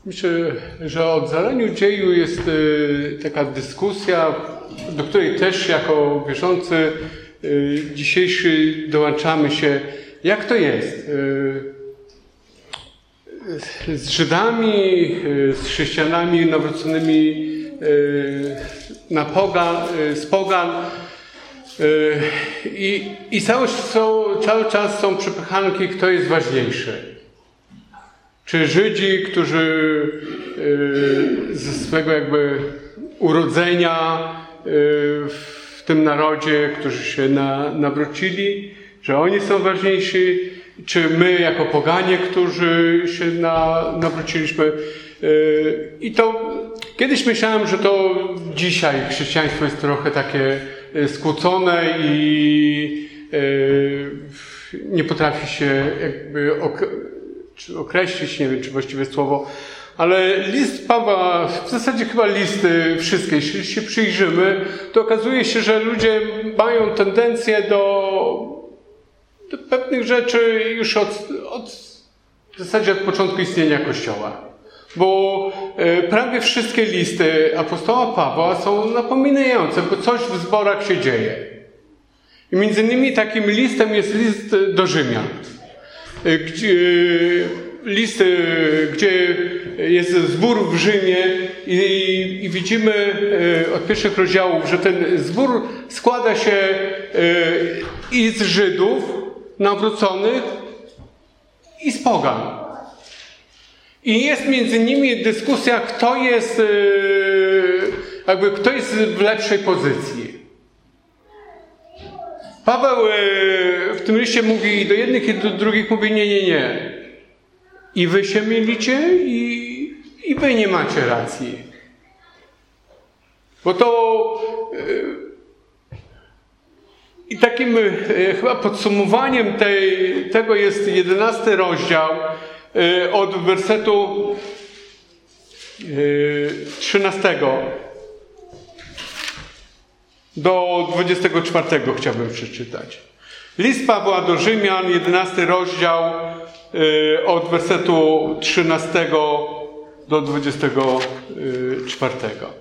Myślę, że o zaraniu dzieju jest taka dyskusja, do której też jako wierzący dzisiejszy dołączamy się. Jak to jest? Z Żydami, z chrześcijanami nawróconymi z pogan i cały czas są przepychanki, kto jest ważniejszy. Czy Żydzi, którzy ze swego jakby urodzenia w tym narodzie, którzy się nawrócili, że oni są ważniejsi, czy my jako poganie, którzy się nawróciliśmy. I to kiedyś myślałem, że to dzisiaj chrześcijaństwo jest trochę takie skłócone i nie potrafi się jakby określić, nie wiem, czy właściwe słowo, ale list Pawła, w zasadzie chyba listy wszystkie, jeśli się przyjrzymy, to okazuje się, że ludzie mają tendencję do pewnych rzeczy już w zasadzie od początku istnienia Kościoła. Bo prawie wszystkie listy apostoła Pawła są napominające, bo coś w zborach się dzieje. I między innymi takim listem jest list do Rzymian. Gdzie jest zbór w Rzymie i widzimy od pierwszych rozdziałów, że ten zbór składa się i z Żydów nawróconych i z pogan. I jest między nimi dyskusja, kto jest w lepszej pozycji. Paweł w tym liście mówi do jednych i do drugich mówi nie. I wy się mylicie i wy nie macie racji. Bo to i takim chyba podsumowaniem tego jest 11 rozdział od wersetu 13 do 24 chciałbym przeczytać. List Pawła do Rzymian, 11 rozdział od wersetu 13 do 24.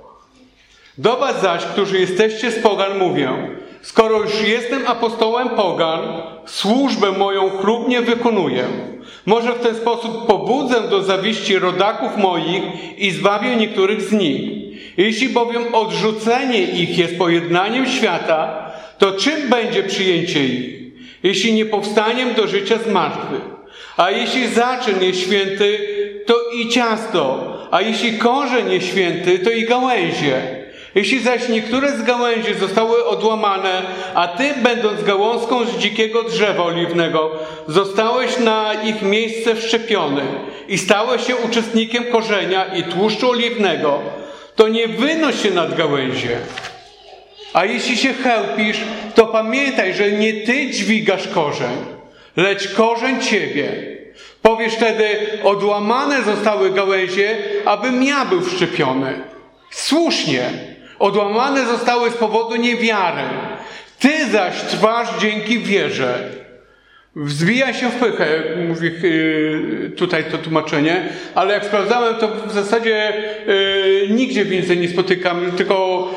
Do was zaś, którzy jesteście z pogan, mówię, skoro już jestem apostołem pogan, służbę moją chlubnie wykonuję. Może w ten sposób pobudzę do zawiści rodaków moich i zbawię niektórych z nich. Jeśli bowiem odrzucenie ich jest pojednaniem świata, to czym będzie przyjęcie ich? Jeśli nie powstaniem do życia z martwych. A jeśli zaczyn jest święty, to i ciasto. A jeśli korzeń jest święty, to i gałęzie. Jeśli zaś niektóre z gałęzi zostały odłamane, a ty, będąc gałązką z dzikiego drzewa oliwnego, zostałeś na ich miejsce wszczepiony i stałeś się uczestnikiem korzenia i tłuszczu oliwnego, to nie wynoś się nad gałęzie. A jeśli się chełpisz, to pamiętaj, że nie ty dźwigasz korzeń, lecz korzeń ciebie. Powiesz wtedy, odłamane zostały gałęzie, abym ja był wszczepiony. Słusznie, odłamane zostały z powodu niewiary. Ty zaś trwasz dzięki wierze. Wzbija się w pychę, mówi tutaj to tłumaczenie, ale jak sprawdzałem, to w zasadzie nigdzie więcej nie spotykam, tylko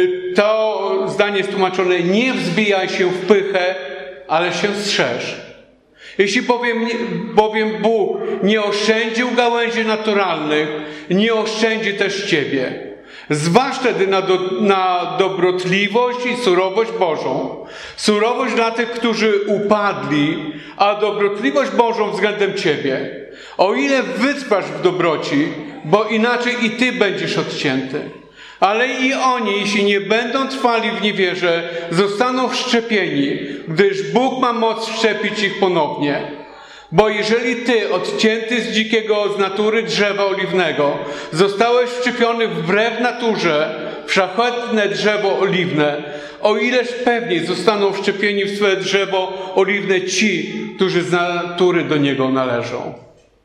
to zdanie jest tłumaczone: nie wzbijaj się w pychę, ale się strzeż. Jeśli bowiem Bóg nie oszczędził gałęzi naturalnych, nie oszczędzi też ciebie. Zważ wtedy na dobrotliwość i surowość Bożą. Surowość dla tych, którzy upadli, a dobrotliwość Bożą względem ciebie. O ile wytrwasz w dobroci, bo inaczej i ty będziesz odcięty. Ale i oni, jeśli nie będą trwali w niewierze, zostaną wszczepieni, gdyż Bóg ma moc wszczepić ich ponownie. Bo jeżeli ty, odcięty z dzikiego z natury drzewa oliwnego, zostałeś wszczepiony wbrew naturze w szlachetne drzewo oliwne, o ileż pewniej zostaną wszczepieni w swe drzewo oliwne ci, którzy z natury do niego należą.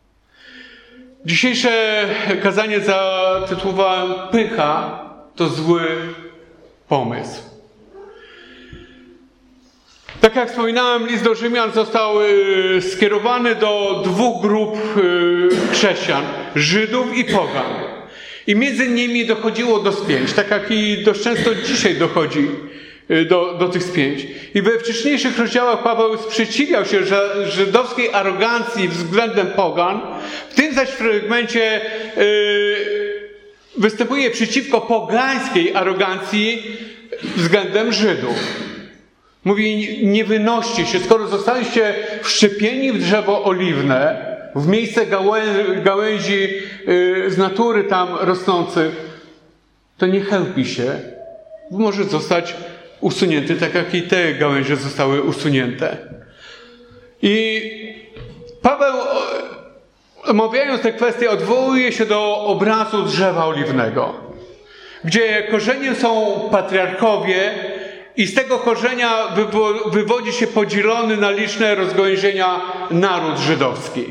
Dzisiejsze kazanie zatytułowałem Pycha to zły pomysł. Tak jak wspominałem, list do Rzymian został skierowany do dwóch grup chrześcijan, Żydów i pogan. I między nimi dochodziło do spięć, tak jak i dość często dzisiaj dochodzi do tych spięć. I we wcześniejszych rozdziałach Paweł sprzeciwiał się żydowskiej arogancji względem pogan. W tym zaś fragmencie występuje przeciwko pogańskiej arogancji względem Żydów. Mówi, nie wynoście się, skoro zostaliście wszczepieni w drzewo oliwne, w miejsce gałęzi z natury tam rosnących, to nie chełpi się, bo może zostać usunięty, tak jak i te gałęzie zostały usunięte. I Paweł, omawiając tę kwestię, odwołuje się do obrazu drzewa oliwnego, gdzie korzeniem są patriarchowie i z tego korzenia wywodzi się podzielony na liczne rozgałęzienia naród żydowski.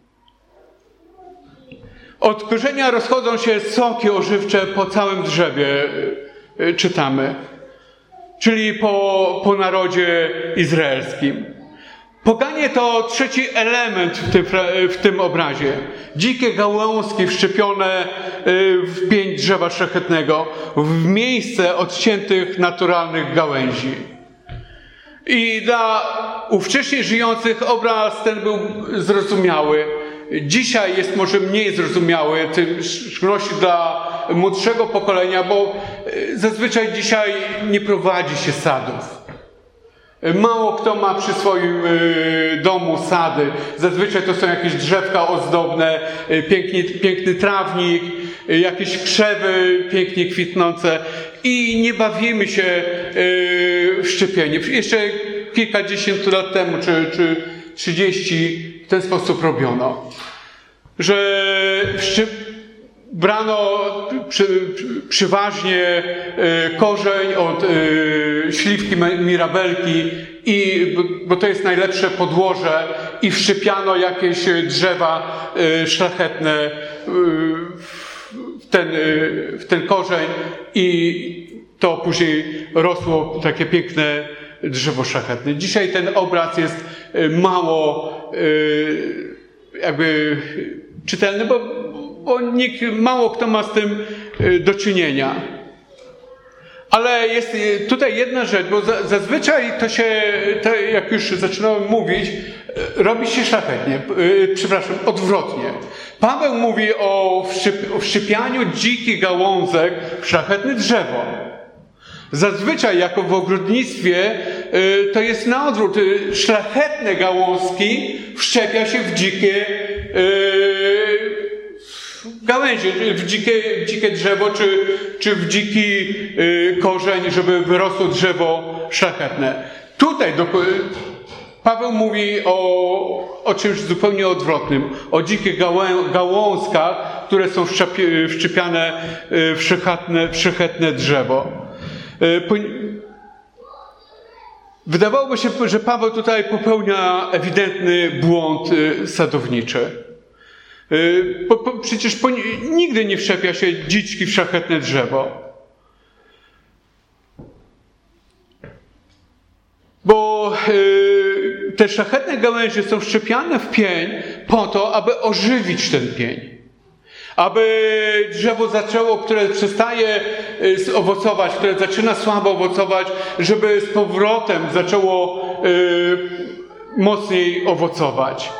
Od korzenia rozchodzą się soki ożywcze po całym drzewie, czytamy, czyli po narodzie izraelskim. Poganie to trzeci element w tym obrazie. Dzikie gałązki wszczepione w pień drzewa szlachetnego w miejsce odciętych naturalnych gałęzi. I dla ówcześnie żyjących obraz ten był zrozumiały. Dzisiaj jest może mniej zrozumiały, w szczególności dla młodszego pokolenia, bo zazwyczaj dzisiaj nie prowadzi się sadów. Mało kto ma przy swoim domu sady. Zazwyczaj to są jakieś drzewka ozdobne, piękny trawnik, jakieś krzewy pięknie kwitnące i nie bawimy się w szczepienie. Jeszcze kilkadziesiąt lat temu, czy 30 w ten sposób robiono. Że brano przeważnie korzeń od śliwki mirabelki, bo to jest najlepsze podłoże, i wszczepiano jakieś drzewa szlachetne w ten korzeń i to później rosło takie piękne drzewo szlachetne. Dzisiaj ten obraz jest mało jakby czytelny, bo mało kto ma z tym do czynienia. Ale jest tutaj jedna rzecz, bo zazwyczaj to jak już zaczynałem mówić, robi się szlachetnie, odwrotnie. Paweł mówi o wszczepianiu dzikich gałązek w szlachetne drzewo. Zazwyczaj, jako w ogrodnictwie, to jest na odwrót. Szlachetne gałązki wszczepia się w dzikie gałęzie, w dzikie drzewo, czy w dziki korzeń, żeby wyrosło drzewo szlachetne. Tutaj Paweł mówi o czymś zupełnie odwrotnym. O dzikich gałązkach, które są wszczepiane w szlachetne drzewo. Wydawałoby się, że Paweł tutaj popełnia ewidentny błąd sadowniczy. Przecież nigdy nie wszczepia się dziczki w szlachetne drzewo. Bo te szlachetne gałęzie są wszczepiane w pień po to, aby ożywić ten pień. Aby drzewo które przestaje owocować, które zaczyna słabo owocować, żeby z powrotem zaczęło mocniej owocować.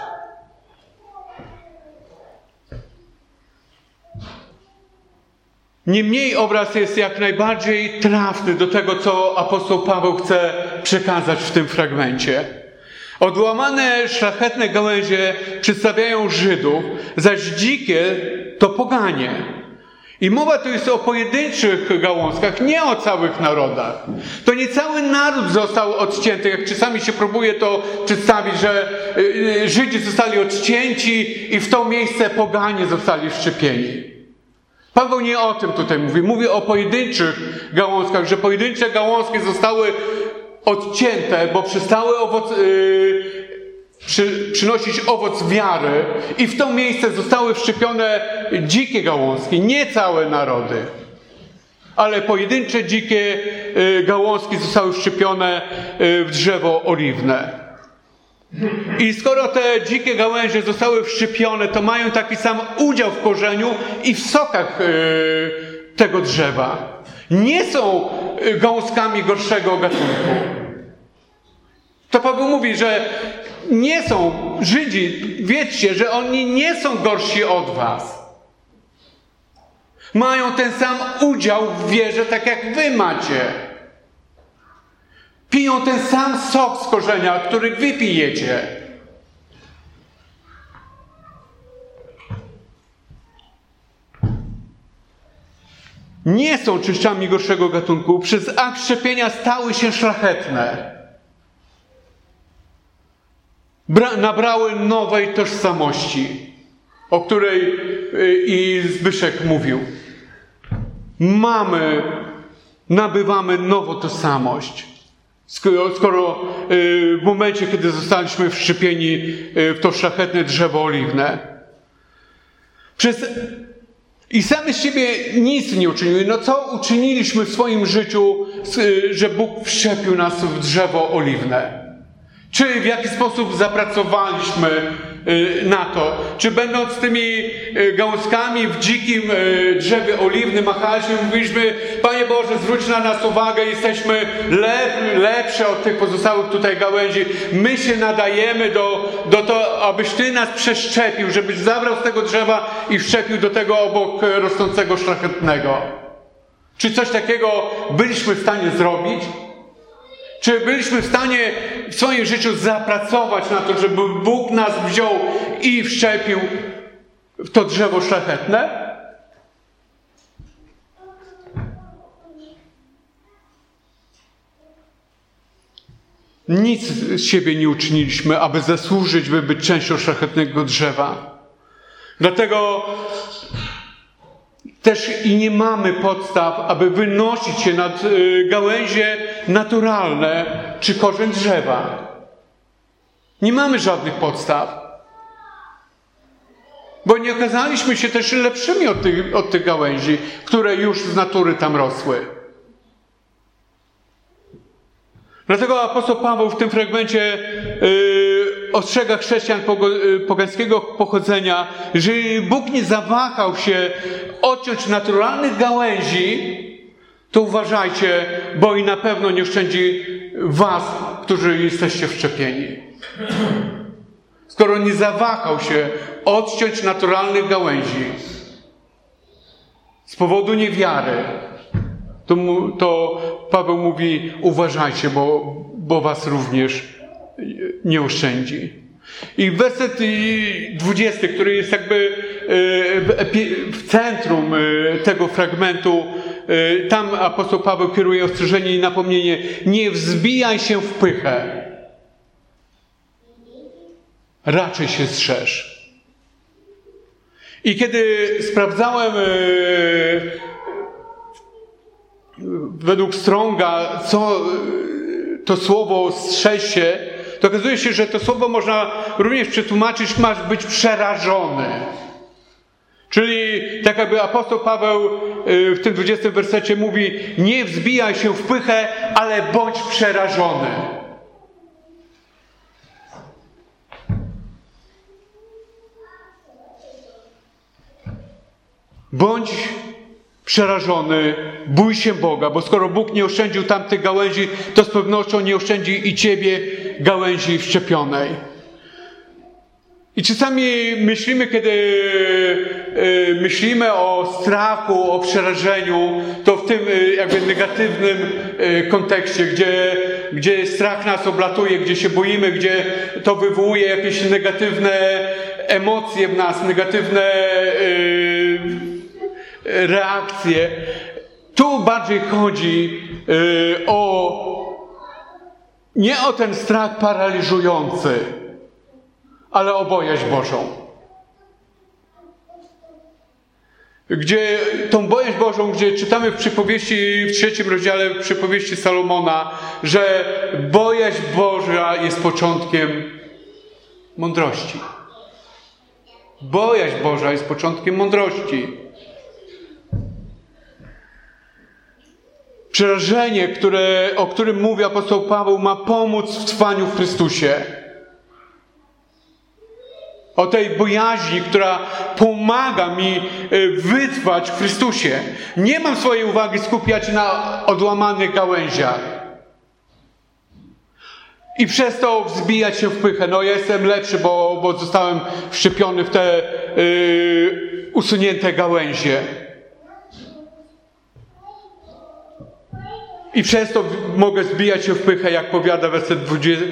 Niemniej obraz jest jak najbardziej trafny do tego, co apostoł Paweł chce przekazać w tym fragmencie. Odłamane szlachetne gałęzie przedstawiają Żydów, zaś dzikie to poganie. I mowa tu jest o pojedynczych gałązkach, nie o całych narodach. To nie cały naród został odcięty, jak czasami się próbuje to przedstawić, że Żydzi zostali odcięci i w to miejsce poganie zostali wszczepieni. Paweł nie o tym tutaj mówi. Mówi o pojedynczych gałązkach, że pojedyncze gałązki zostały odcięte, bo przestały przynosić owoc wiary i w to miejsce zostały wszczepione dzikie gałązki, nie całe narody. ale pojedyncze dzikie gałązki zostały wszczepione w drzewo oliwne. I skoro te dzikie gałęzie zostały wszczepione, to mają taki sam udział w korzeniu i w sokach tego drzewa. Nie są gałązkami gorszego gatunku. To Paweł mówi, że nie są Żydzi, wiedzcie, że oni nie są gorsi od was. Mają ten sam udział w wierze, tak jak wy macie. Piją ten sam sok z korzenia, który wy pijecie. Nie są częściami gorszego gatunku. Przez akt szczepienia stały się szlachetne. Nabrały nowej tożsamości, o której i Zbyszek mówił. Nabywamy nową tożsamość. Skoro w momencie, kiedy zostaliśmy wszczepieni w to szlachetne drzewo oliwne. I sami z siebie nic nie uczynili. No co uczyniliśmy w swoim życiu, że Bóg wszczepił nas w drzewo oliwne? Czy w jaki sposób zapracowaliśmy na to? Czy będąc tymi gałązkami w dzikim drzewie oliwnym machaliśmy i mówiliśmy: Panie Boże, zwróć na nas uwagę, jesteśmy lepsze od tych pozostałych tutaj gałęzi. My się nadajemy do tego, abyś Ty nas przeszczepił, żebyś zabrał z tego drzewa i wszczepił do tego obok rosnącego szlachetnego. Czy coś takiego byliśmy w stanie zrobić? Czy byliśmy w stanie w swoim życiu zapracować na to, żeby Bóg nas wziął i wszczepił w to drzewo szlachetne? Nic z siebie nie uczyniliśmy, aby zasłużyć, by być częścią szlachetnego drzewa. Dlatego też i nie mamy podstaw, aby wynosić się nad gałęzie naturalne czy korzeń drzewa. Nie mamy żadnych podstaw. Bo nie okazaliśmy się też lepszymi od tych gałęzi, które już z natury tam rosły. Dlatego apostoł Paweł w tym fragmencie ostrzega chrześcijan pogańskiego pochodzenia, że Bóg nie zawahał się odciąć naturalnych gałęzi, to uważajcie, bo i na pewno nie oszczędzi was, którzy jesteście wszczepieni. Skoro nie zawahał się odciąć naturalnych gałęzi z powodu niewiary, to Paweł mówi: uważajcie, bo was również nie oszczędzi. I werset 20, który jest jakby w centrum tego fragmentu, tam apostoł Paweł kieruje ostrzeżenie i napomnienie: nie wzbijaj się w pychę, raczej się strzeż. I kiedy sprawdzałem według Stronga, co to słowo strzeż się, to okazuje się, że to słowo można również przetłumaczyć: masz być przerażony. Czyli tak jakby apostoł Paweł w tym 20 wersecie mówi: nie wzbijaj się w pychę, ale bądź przerażony. Bądź przerażony, bój się Boga, bo skoro Bóg nie oszczędził tamtych gałęzi, to z pewnością nie oszczędzi i ciebie, gałęzi wszczepionej. I czasami myślimy, kiedy myślimy o strachu, o przerażeniu, to w tym jakby negatywnym kontekście, gdzie strach nas oblatuje, gdzie się boimy, gdzie to wywołuje jakieś negatywne emocje w nas, negatywne reakcje. Tu bardziej chodzi nie o ten strach paraliżujący, ale o bojaźń Bożą. Gdzie tą bojaźń Bożą, gdzie czytamy w przypowieści, w 3 rozdziale przypowieści Salomona, że bojaźń Boża jest początkiem mądrości. Bojaźń Boża jest początkiem mądrości. Przerażenie, o którym mówi apostoł Paweł, ma pomóc w trwaniu w Chrystusie. O tej bojaźni, która pomaga mi wytrwać w Chrystusie. Nie mam swojej uwagi skupiać na odłamanych gałęziach. I przez to wzbijać się w pychę. No ja jestem lepszy, bo zostałem wszczepiony w te usunięte gałęzie. I przez to mogę zbijać się w pychę, jak powiada werset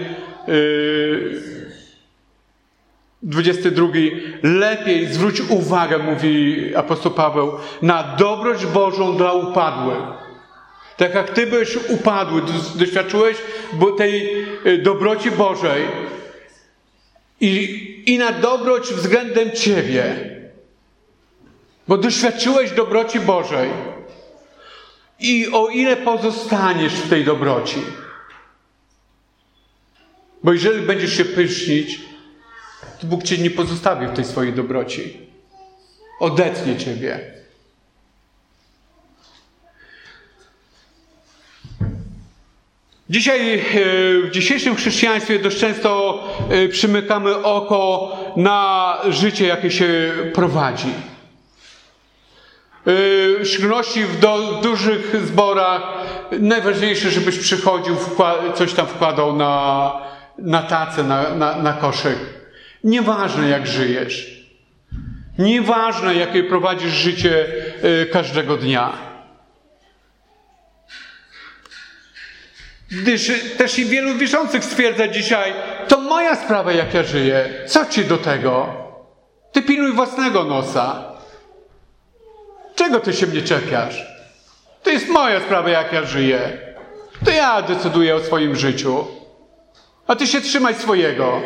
22. Lepiej zwróć uwagę, mówi apostoł Paweł, na dobroć Bożą dla upadłych. Tak jak ty byłeś upadły, doświadczyłeś tej dobroci Bożej i na dobroć względem ciebie, bo doświadczyłeś dobroci Bożej. I o ile pozostaniesz w tej dobroci, bo jeżeli będziesz się pysznić, to Bóg cię nie pozostawi w tej swojej dobroci. Odetnie ciebie. Dzisiaj, w dzisiejszym chrześcijaństwie dość często przymykamy oko na życie, jakie się prowadzi. W szczególności w dużych zborach najważniejsze, żebyś przychodził, coś tam wkładał na tacę, na koszyk. Nieważne, jak żyjesz. Nieważne, jakie prowadzisz życie każdego dnia. Gdyż też i wielu wierzących stwierdza dzisiaj, to moja sprawa, jak ja żyję. Co ci do tego? Ty pilnuj własnego nosa. Czego ty się mnie czepiasz? To jest moja sprawa, jak ja żyję. To ja decyduję o swoim życiu. A ty się trzymaj swojego.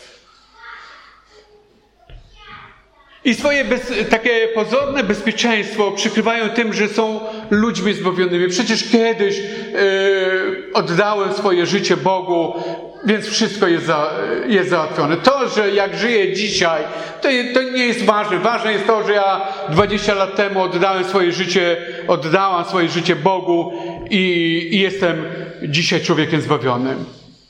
I swoje takie pozorne bezpieczeństwo przykrywają tym, że są ludźmi zbawionymi. Przecież kiedyś oddałem swoje życie Bogu, więc wszystko jest załatwione. To, że jak żyję dzisiaj, to nie jest ważne. Ważne jest to, że ja 20 lat temu oddałam swoje życie Bogu i jestem dzisiaj człowiekiem zbawionym.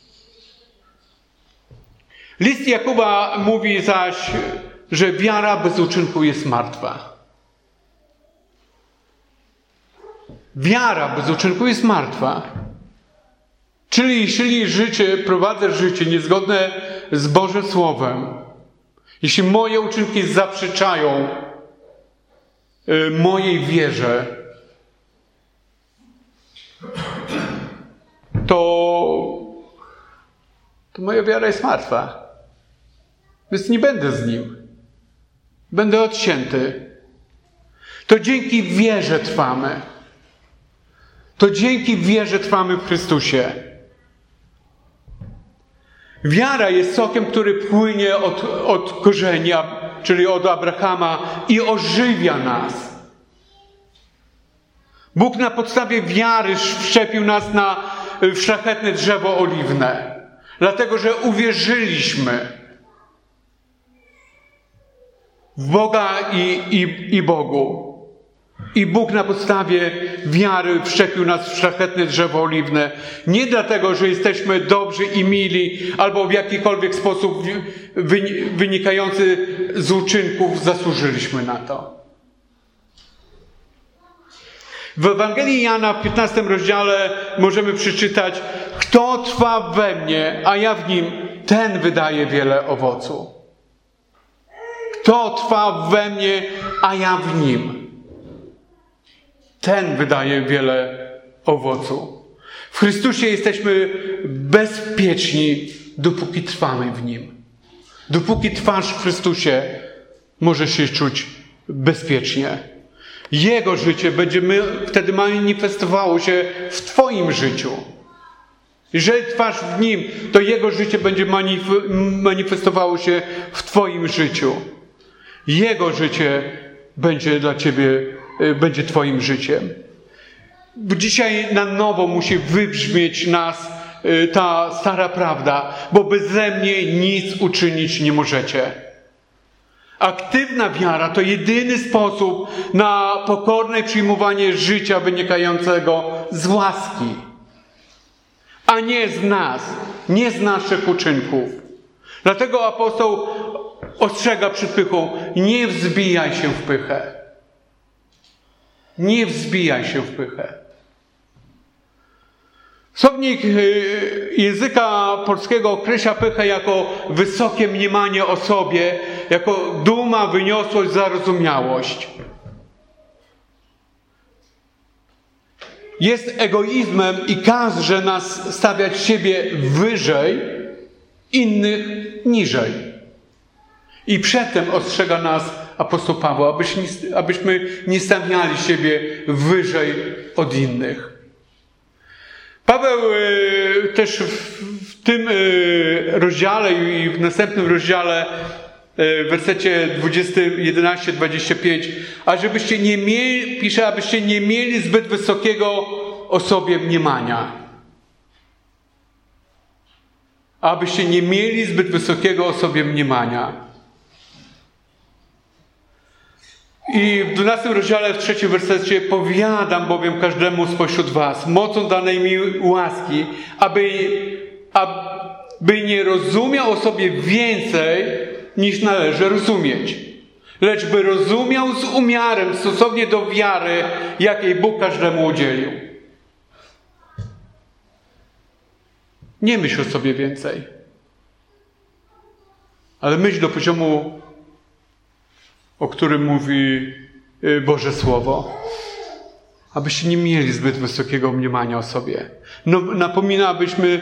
List Jakuba mówi zaś, że wiara bez uczynku jest martwa. Wiara bez uczynku jest martwa. Czyli jeśli prowadzę życie niezgodne z Bożym Słowem, jeśli moje uczynki zaprzeczają mojej wierze, to moja wiara jest martwa. Więc nie będę z Nim. Będę odcięty. To dzięki wierze trwamy. To dzięki wierze trwamy w Chrystusie. Wiara jest sokiem, który płynie od korzeni, czyli od Abrahama i ożywia nas. Bóg na podstawie wiary wszczepił nas w szlachetne drzewo oliwne. Dlatego, że uwierzyliśmy w Boga i Bogu. I Bóg na podstawie wiary wszczepił nas w szlachetne drzewo oliwne. Nie dlatego, że jesteśmy dobrzy i mili, albo w jakikolwiek sposób wynikający z uczynków zasłużyliśmy na to. W Ewangelii Jana w 15 rozdziale możemy przeczytać: kto trwa we mnie, a ja w nim, ten wydaje wiele owocu. Kto trwa we mnie, a ja w nim, ten wydaje wiele owocu. W Chrystusie jesteśmy bezpieczni, dopóki trwamy w Nim. Dopóki trwasz w Chrystusie, możesz się czuć bezpiecznie. Jego życie będzie wtedy manifestowało się w Twoim życiu. Jeżeli trwasz w Nim, to Jego życie będzie manifestowało się w Twoim życiu. Jego życie będzie dla Ciebie, będzie Twoim życiem. Dzisiaj na nowo musi wybrzmieć nas ta stara prawda, bo beze mnie nic uczynić nie możecie. Aktywna wiara to jedyny sposób na pokorne przyjmowanie życia wynikającego z łaski, a nie z nas, nie z naszych uczynków. Dlatego apostoł ostrzega przed pychą: nie wzbijaj się w pychę. Nie wzbijaj się w pychę. Słownik języka polskiego określa pychę jako wysokie mniemanie o sobie, jako duma, wyniosłość, zarozumiałość. Jest egoizmem i każe nas stawiać siebie wyżej, innych niżej. I przedtem ostrzega nas apostoł Paweł, abyśmy nie stawiali siebie wyżej od innych. Paweł też w tym rozdziale i w następnym rozdziale, w wersecie 11-25, pisze, abyście nie mieli zbyt wysokiego o sobie mniemania. Abyście nie mieli zbyt wysokiego o sobie mniemania. I w 12 rozdziale, w 3 wersecie: powiadam bowiem każdemu spośród was, mocą danej mi łaski, aby nie rozumiał o sobie więcej, niż należy rozumieć, lecz by rozumiał z umiarem, stosownie do wiary, jakiej Bóg każdemu udzielił. Nie myśl o sobie więcej, ale myśl do poziomu, o którym mówi Boże Słowo. Abyście nie mieli zbyt wysokiego mniemania o sobie. Napomina, abyśmy,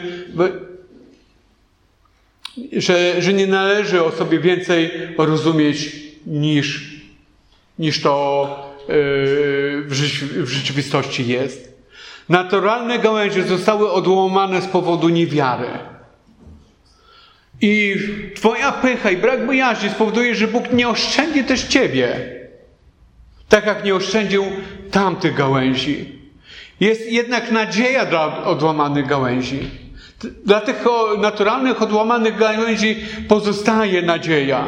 że nie należy o sobie więcej rozumieć niż to w rzeczywistości jest. Naturalne gałęzie zostały odłamane z powodu niewiary. I twoja pycha i brak bojaźni spowoduje, że Bóg nie oszczędzi też ciebie. Tak jak nie oszczędził tamtych gałęzi. Jest jednak nadzieja dla odłamanych gałęzi. Dla tych naturalnych odłamanych gałęzi pozostaje nadzieja.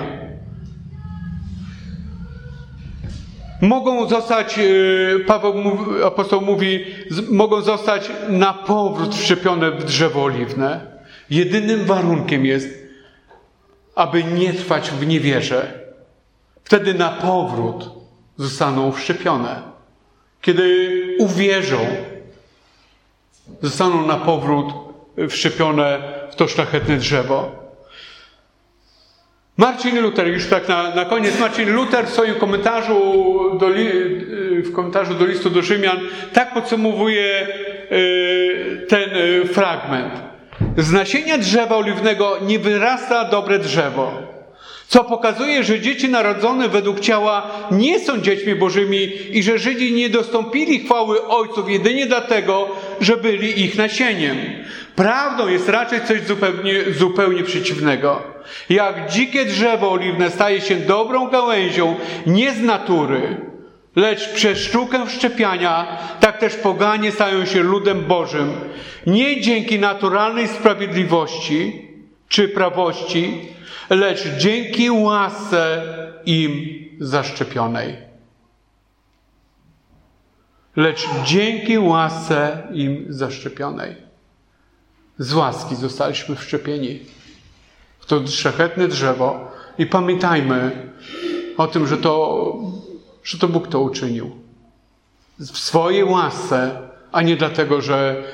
Mogą zostać, apostoł mówi, mogą zostać na powrót wszczepione w drzewo oliwne. Jedynym warunkiem jest, aby nie trwać w niewierze. Wtedy na powrót zostaną wszczepione. Kiedy uwierzą, zostaną na powrót wszczepione w to szlachetne drzewo. Marcin Luther, już tak na koniec, Marcin Luther w swoim komentarzu do listu do Rzymian tak podsumowuje ten fragment. Z nasienia drzewa oliwnego nie wyrasta dobre drzewo, co pokazuje, że dzieci narodzone według ciała nie są dziećmi bożymi i że Żydzi nie dostąpili chwały ojców jedynie dlatego, że byli ich nasieniem. Prawdą jest raczej coś zupełnie przeciwnego. Jak dzikie drzewo oliwne staje się dobrą gałęzią nie z natury, lecz przez sztukę wszczepiania, tak też poganie stają się ludem Bożym, nie dzięki naturalnej sprawiedliwości czy prawości, lecz dzięki łasce im zaszczepionej. Lecz dzięki łasce im zaszczepionej. Z łaski zostaliśmy wszczepieni w to szlachetne drzewo i pamiętajmy o tym, że to Bóg to uczynił. W swojej łasce, a nie dlatego, że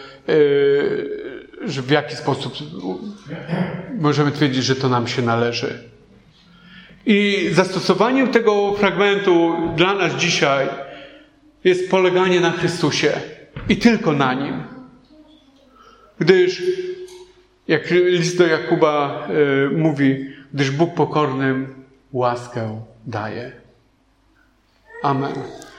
w jaki sposób możemy twierdzić, że to nam się należy. I zastosowaniem tego fragmentu dla nas dzisiaj jest poleganie na Chrystusie i tylko na Nim. Gdyż, jak list do Jakuba mówi, gdyż Bóg pokornym łaskę daje. Amen.